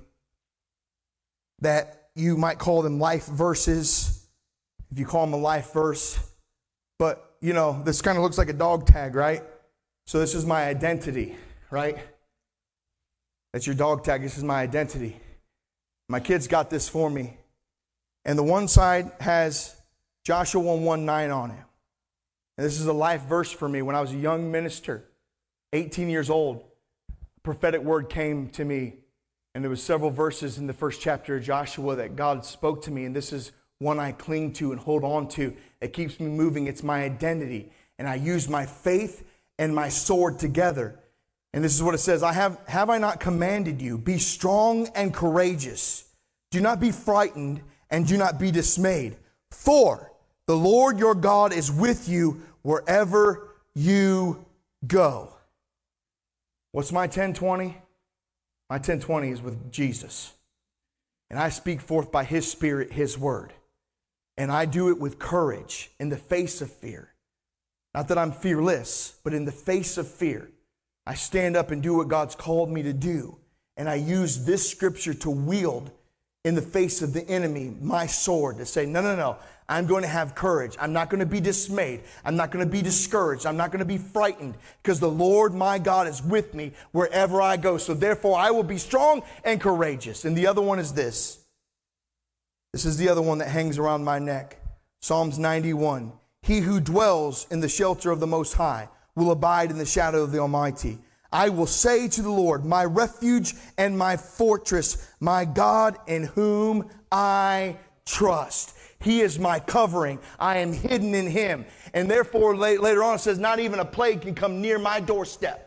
that you might call them life verses, if you call them a life verse. But, you know, this kind of looks like a dog tag, right? So this is my identity, right? That's your dog tag. This is my identity. My kids got this for me. And the one side has Joshua one one nine on it. And this is a life verse for me. When I was a young minister, eighteen years old, a prophetic word came to me. And there was several verses in the first chapter of Joshua that God spoke to me. And this is one I cling to and hold on to. It keeps me moving. It's my identity. And I use my faith and my sword together. And this is what it says. I have, have I not commanded you? Be strong and courageous. Do not be frightened and do not be dismayed. For the Lord your God is with you wherever you go. What's my ten twenty? My ten twenty is with Jesus. And I speak forth by His Spirit, His word. And I do it with courage in the face of fear. Not that I'm fearless, but in the face of fear, I stand up and do what God's called me to do. And I use this scripture to wield in the face of the enemy my sword to say, no, no, no, I'm going to have courage. I'm not going to be dismayed. I'm not going to be discouraged. I'm not going to be frightened because the Lord my God is with me wherever I go. So therefore I will be strong and courageous. And the other one is this. This is the other one that hangs around my neck. Psalms ninety-one. He who dwells in the shelter of the Most High will abide in the shadow of the Almighty. I will say to the Lord, my refuge and my fortress, my God in whom I trust. He is my covering. I am hidden in Him. And therefore, later on it says, not even a plague can come near my doorstep.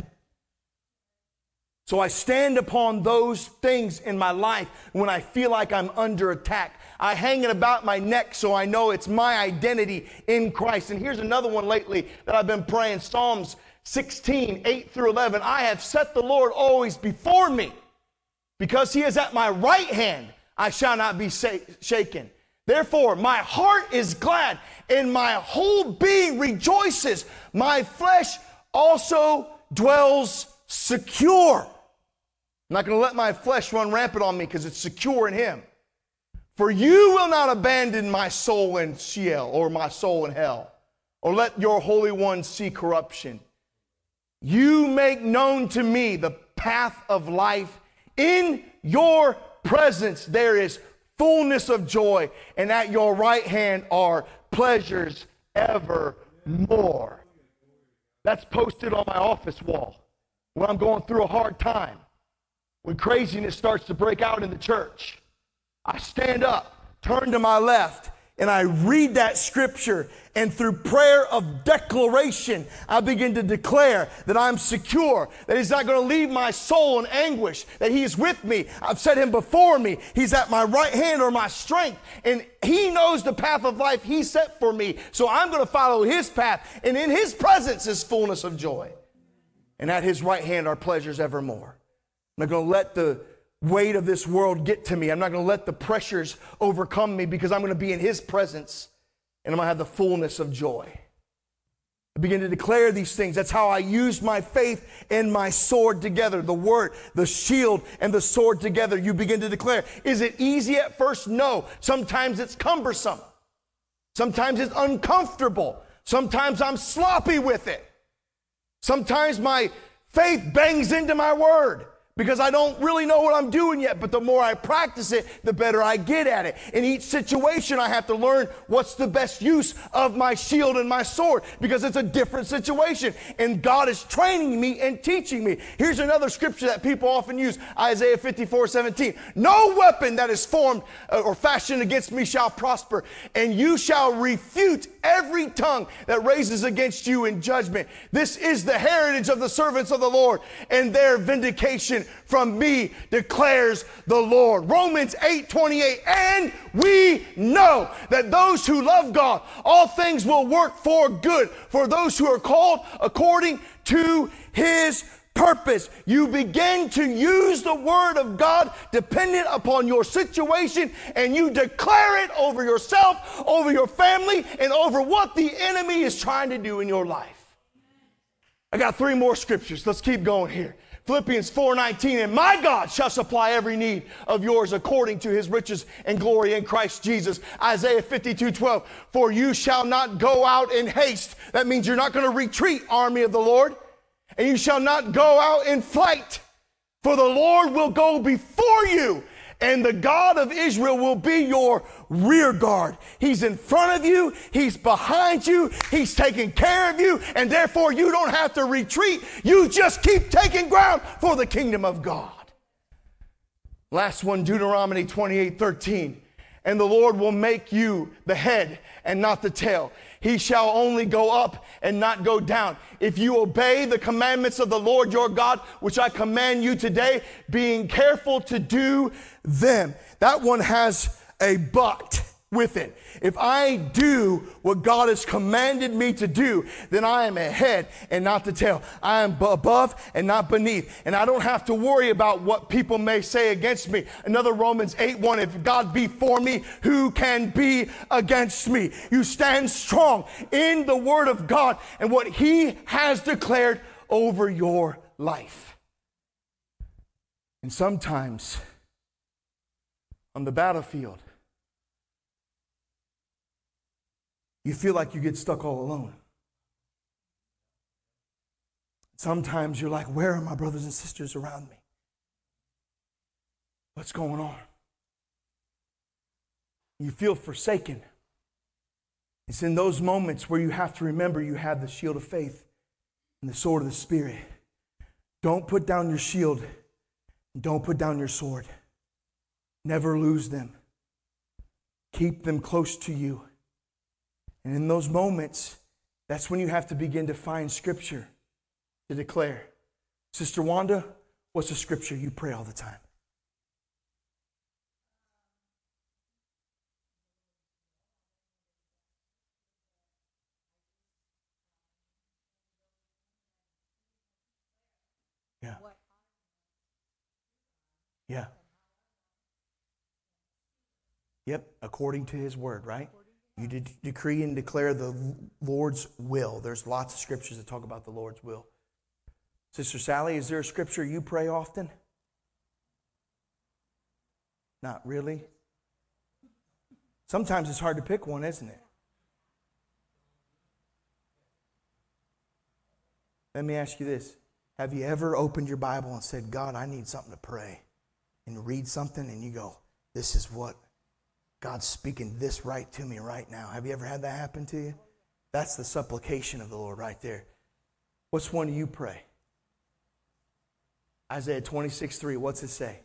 So I stand upon those things in my life when I feel like I'm under attack. I hang it about my neck so I know it's my identity in Christ. And here's another one lately that I've been praying. Psalms sixteen, eight through eleven. I have set the Lord always before me. Because He is at my right hand, I shall not be shaken. Therefore, my heart is glad and my whole being rejoices. My flesh also dwells secure. I'm not going to let my flesh run rampant on me because it's secure in Him. For you will not abandon my soul in Sheol or my soul in hell, or let your Holy One see corruption. You make known to me the path of life. In your presence there is fullness of joy, and at your right hand are pleasures evermore. That's posted on my office wall when I'm going through a hard time. When craziness starts to break out in the church, I stand up, turn to my left, and I read that scripture, and through prayer of declaration, I begin to declare that I'm secure, that He's not going to leave my soul in anguish, that He is with me. I've set Him before me. He's at my right hand or my strength, and He knows the path of life He set for me. So I'm going to follow His path, and in His presence is fullness of joy. And at His right hand are pleasures evermore. I'm not going to let the weight of this world get to me. I'm not going to let the pressures overcome me because I'm going to be in His presence and I'm going to have the fullness of joy. I begin to declare these things. That's how I use my faith and my sword together. The word, the shield, and the sword together. You begin to declare. Is it easy at first? No. Sometimes it's cumbersome. Sometimes it's uncomfortable. Sometimes I'm sloppy with it. Sometimes my faith bangs into my word because I don't really know what I'm doing yet, but the more I practice it, the better I get at it. In each situation, I have to learn what's the best use of my shield and my sword because it's a different situation. And God is training me and teaching me. Here's another scripture that people often use, Isaiah fifty-four seventeen. No weapon that is formed or fashioned against me shall prosper, and you shall refute every tongue that raises against you in judgment. This is the heritage of the servants of the Lord, and their vindication from me, declares the Lord. Romans eight twenty-eight. And we know that those who love God, all things will work for good for those who are called according to His purpose. You begin to use the word of God dependent upon your situation, and you declare it over yourself, over your family, and over what the enemy is trying to do in your life. I got three more scriptures. Let's keep going here. Philippians four nineteen, and my God shall supply every need of yours according to His riches and glory in Christ Jesus. Isaiah fifty-two twelve, for you shall not go out in haste. That means you're not going to retreat, army of the Lord. and you shall not go out in flight, for the Lord will go before you, and the God of Israel will be your rear guard. He's in front of you. He's behind you. He's taking care of you, and therefore you don't have to retreat. You just keep taking ground for the kingdom of God. Last one, Deuteronomy twenty-eight thirteen. And the Lord will make you the head and not the tail. He shall only go up and not go down. If you obey the commandments of the Lord your God, which I command you today, being careful to do them. That one has a but with it. If I do what God has commanded me to do, then I am a head and not the tail. I am above and not beneath. And I don't have to worry about what people may say against me. Another Romans eight one, if God be for me, who can be against me? You stand strong in the word of God and what he has declared over your life. And sometimes on the battlefield, you feel like you get stuck all alone. Sometimes you're like, where are my brothers and sisters around me? What's going on? You feel forsaken. It's in those moments where you have to remember you have the shield of faith and the sword of the Spirit. Don't put down your shield. Don't put down your sword. Never lose them. Keep them close to you. And in those moments, that's when you have to begin to find scripture to declare. Sister Wanda, what's the scripture you pray all the time? Yeah. Yeah. Yep, according to his word, right? You de- decree and declare the Lord's will. There's lots of scriptures that talk about the Lord's will. Sister Sally, is there a scripture you pray often? Not really. Sometimes it's hard to pick one, isn't it? Let me ask you this. Have you ever opened your Bible and said, God, I need something to pray, and read something and you go, this is what God's speaking this right to me right now. Have you ever had that happen to you? That's the supplication of the Lord right there. What's one you pray? Isaiah twenty-six three, what's it say?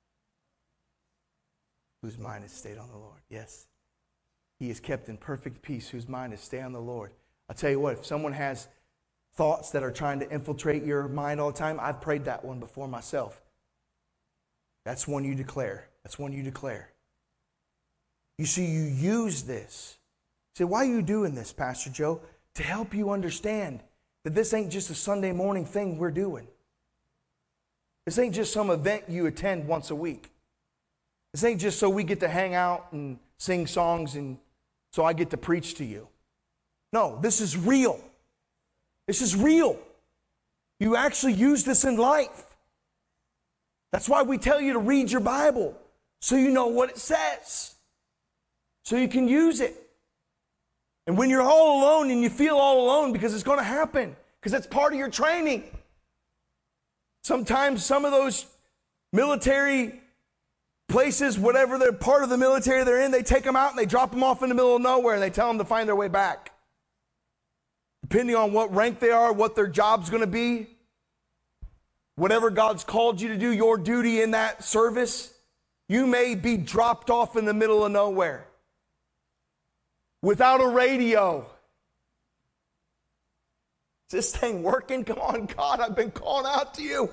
Whose mind is stayed on the Lord. Yes. He is kept in perfect peace, whose mind is stayed on the Lord. I'll tell you what, if someone has thoughts that are trying to infiltrate your mind all the time, I've prayed that one before myself. That's one you declare. That's one you declare. You see, you use this. You say, why are you doing this, Pastor Joe? To help you understand that this ain't just a Sunday morning thing we're doing. This ain't just some event you attend once a week. This ain't just so we get to hang out and sing songs and so I get to preach to you. No, this is real. This is real. You actually use this in life. That's why we tell you to read your Bible, so you know what it says, so you can use it. And when you're all alone and you feel all alone, because it's going to happen, because that's part of your training. Sometimes some of those military places, whatever they're part of the military they're in, they take them out and they drop them off in the middle of nowhere and they tell them to find their way back. Depending on what rank they are, what their job's going to be, whatever God's called you to do, your duty in that service, you may be dropped off in the middle of nowhere without a radio. Is this thing working? Come on, God, I've been calling out to you.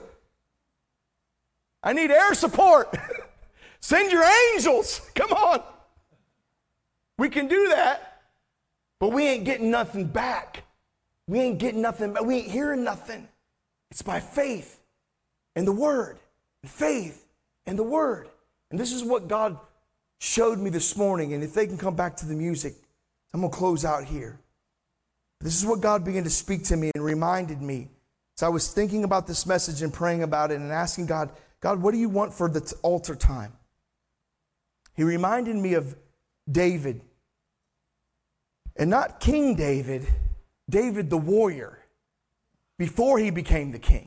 I need air support. Send your angels. Come on. We can do that, but we ain't getting nothing back. We ain't getting nothing back. We ain't hearing nothing. It's by faith and the Word. And faith and the Word. And this is what God showed me this morning. And if they can come back to the music, I'm going to close out here. This is what God began to speak to me and reminded me. So I was thinking about this message and praying about it and asking God, God, what do you want for the altar time? He reminded me of David. And not King David, David the warrior. before he became the king.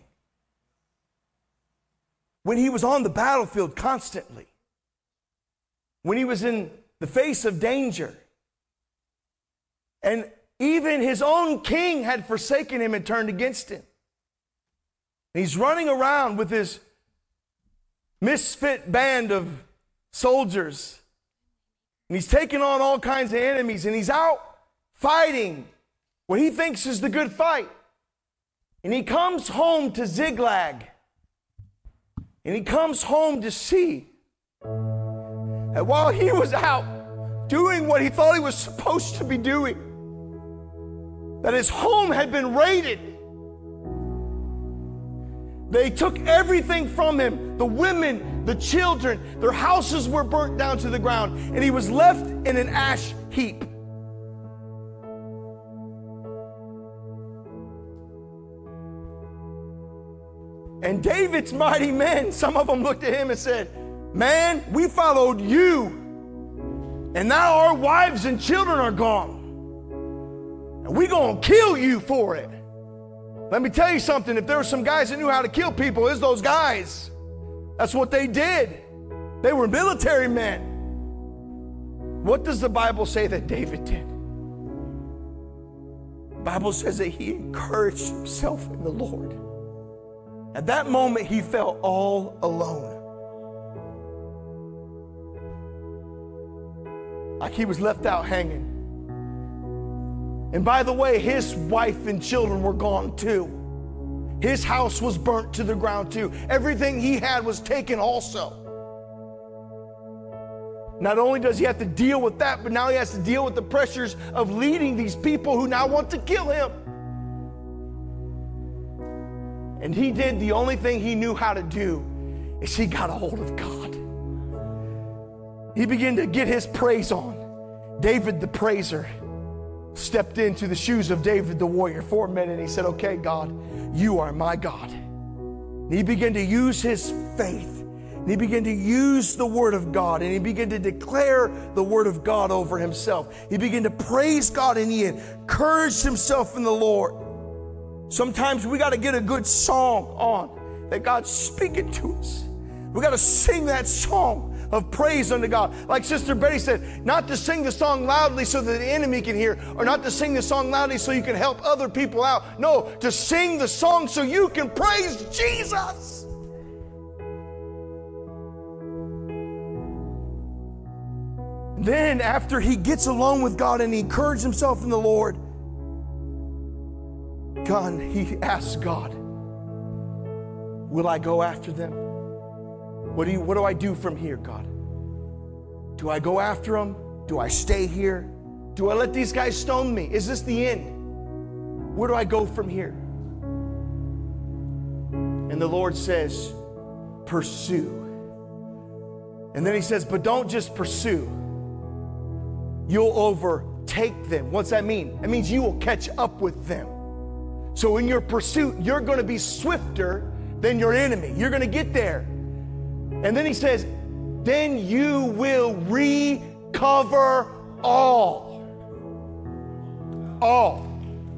When he was on the battlefield constantly. When he was in the face of danger. And even his own king had forsaken him and turned against him. And he's running around with his misfit band of soldiers. And he's taking on all kinds of enemies. And he's out fighting what he thinks is the good fight. And he comes home to Ziklag. And he comes home to see that while he was out doing what he thought he was supposed to be doing, that his home had been raided. They took everything from him, the women, the children, their houses were burnt down to the ground, and he was left in an ash heap. And David's mighty men, some of them looked at him and said, man, we followed you, and now our wives and children are gone. And we're going to kill you for it. Let me tell you something. If there were some guys that knew how to kill people, it's those guys. That's what they did. They were military men. What does the Bible say that David did? The Bible says that he encouraged himself in the Lord. At that moment, he felt all alone. Like he was left out hanging. And by the way, his wife and children were gone too. His house was burnt to the ground too. Everything he had was taken also. Not only does he have to deal with that, but now he has to deal with the pressures of leading these people who now want to kill him. And he did the only thing he knew how to do, is he got a hold of God. He began to get his praise on. David the praiser stepped into the shoes of David the warrior for a minute, and he said, okay, God, you are my God. And he began to use his faith, and he began to use the word of God, and he began to declare the word of God over himself. He began to praise God, and he encouraged himself in the Lord. Sometimes we got to get a good song on that God's speaking to us. We got to sing that song of praise unto God. Like Sister Betty said, not to sing the song loudly so that the enemy can hear, or not to sing the song loudly so you can help other people out. No, to sing the song so you can praise Jesus. Then after he gets alone with God and he encourages himself in the Lord, God, he asks God, will I go after them? What do you, what do I do from here, God? Do I go after them? Do I stay here? Do I let these guys stone me? Is this the end? Where do I go from here? And the Lord says, pursue. And then he says, but don't just pursue. You'll overtake them. What's that mean? That means you will catch up with them. So in your pursuit, you're going to be swifter than your enemy. You're going to get there. And then he says, then you will recover all. All.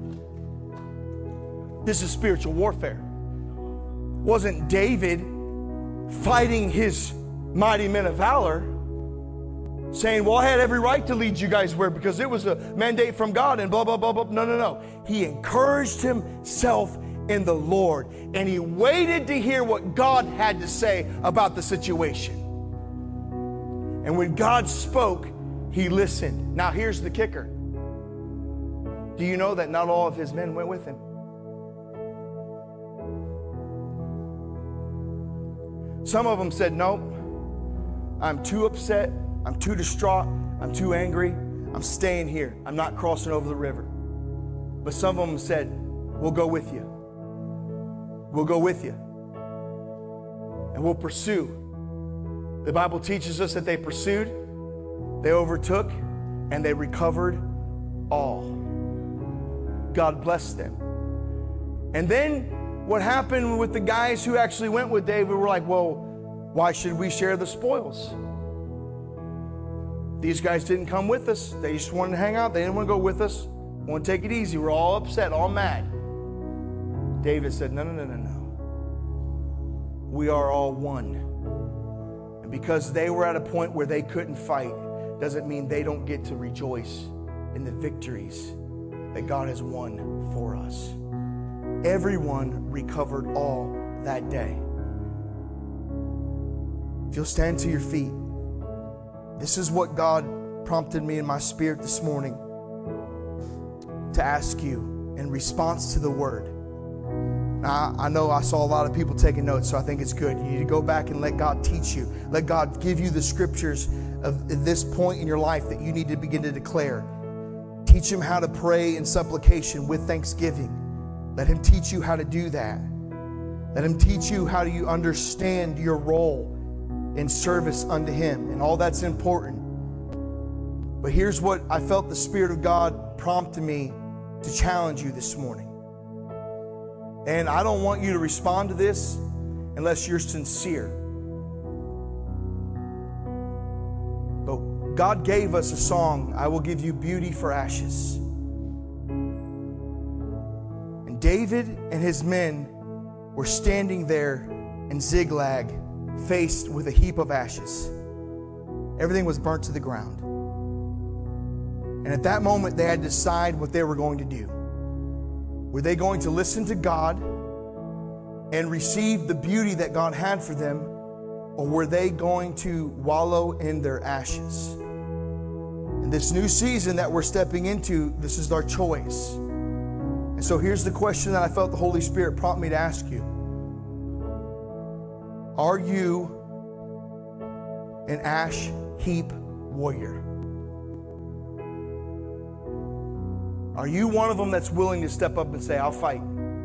This is spiritual warfare. Wasn't David fighting his mighty men of valor, saying, well, I had every right to lead you guys where, because it was a mandate from God and blah, blah, blah, blah. No, no, no. He encouraged himself in the Lord, and he waited to hear what God had to say about the situation. And when God spoke, he listened. Now here's the kicker. Do you know that not all of his men went with him? Some of them said, nope, I'm too upset, I'm too distraught, I'm too angry, I'm staying here, I'm not crossing over the river. But some of them said, we'll go with you. We'll go with you. And we'll pursue. The Bible teaches us that they pursued, they overtook, and they recovered all. God blessed them. And then what happened with the guys who actually went with David were like, well, why should we share the spoils? These guys didn't come with us. They just wanted to hang out. They didn't want to go with us. Want to take it easy. We're all upset, all mad. David said, no, no, no, no, no. We are all one. And because they were at a point where they couldn't fight, doesn't mean they don't get to rejoice in the victories that God has won for us. Everyone recovered all that day. If you'll stand to your feet, this is what God prompted me in my spirit this morning to ask you in response to the word. Now, I know I saw a lot of people taking notes, so I think it's good. You need to go back and let God teach you. Let God give you the scriptures of this point in your life that you need to begin to declare. Teach him how to pray in supplication with thanksgiving. Let him teach you how to do that. Let him teach you how do you understand your role in service unto him. And all that's important. But here's what I felt the Spirit of God prompted me to challenge you this morning. And I don't want you to respond to this unless you're sincere. But God gave us a song, I will give you beauty for ashes. And David and his men were standing there in Ziklag, faced with a heap of ashes. Everything was burnt to the ground. And at that moment, they had to decide what they were going to do. Were they going to listen to God and receive the beauty that God had for them, or were they going to wallow in their ashes? In this new season that we're stepping into, this is our choice. And so here's the question that I felt the Holy Spirit prompt me to ask you. Are you an ash heap warrior? Are you one of them that's willing to step up and say, I'll fight.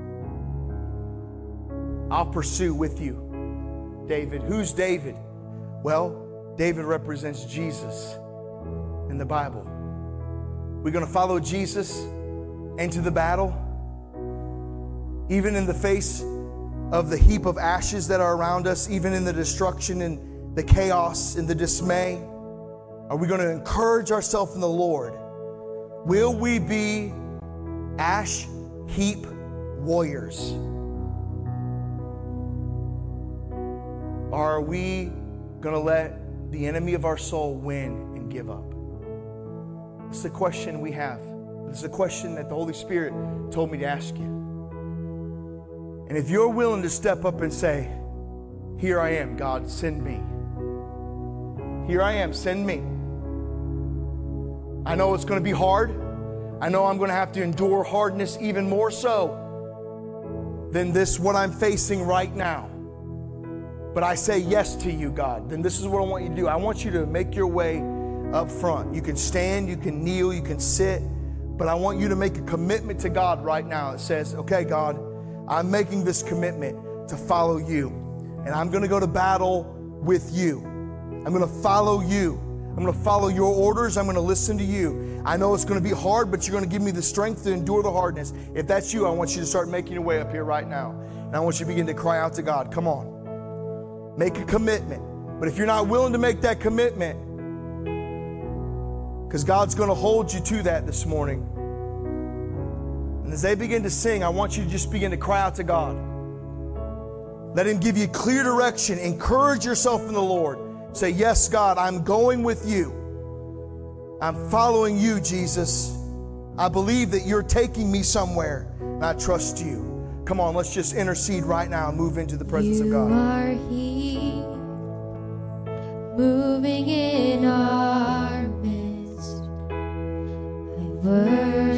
I'll pursue with you. David. Who's David? Well, David represents Jesus in the Bible. We're going to follow Jesus into the battle, even in the face of the heap of ashes that are around us, even in the destruction and the chaos and the dismay. Are we going to encourage ourselves in the Lord? Will we be ash heap warriors? Or are we going to let the enemy of our soul win and give up? It's the question we have. It's a question that the Holy Spirit told me to ask you. And if you're willing to step up and say, here I am, God, send me. Here I am, send me. I know it's going to be hard. I know I'm going to have to endure hardness even more so than this, what I'm facing right now. But I say yes to you, God. Then this is what I want you to do. I want you to make your way up front. You can stand, you can kneel, you can sit. But I want you to make a commitment to God right now that says, okay, God, I'm making this commitment to follow you. And I'm going to go to battle with you. I'm going to follow you. I'm going to follow your orders. I'm going to listen to you. I know it's going to be hard, but you're going to give me the strength to endure the hardness. If that's you, I want you to start making your way up here right now. And I want you to begin to cry out to God. Come on. Make a commitment. But if you're not willing to make that commitment, because God's going to hold you to that this morning. And as they begin to sing, I want you to just begin to cry out to God. Let him give you clear direction. Encourage yourself in the Lord. Say, yes, God, I'm going with you. I'm following you, Jesus. I believe that you're taking me somewhere, and I trust you. Come on, let's just intercede right now and move into the presence you of God. You are here, moving in our midst. I worship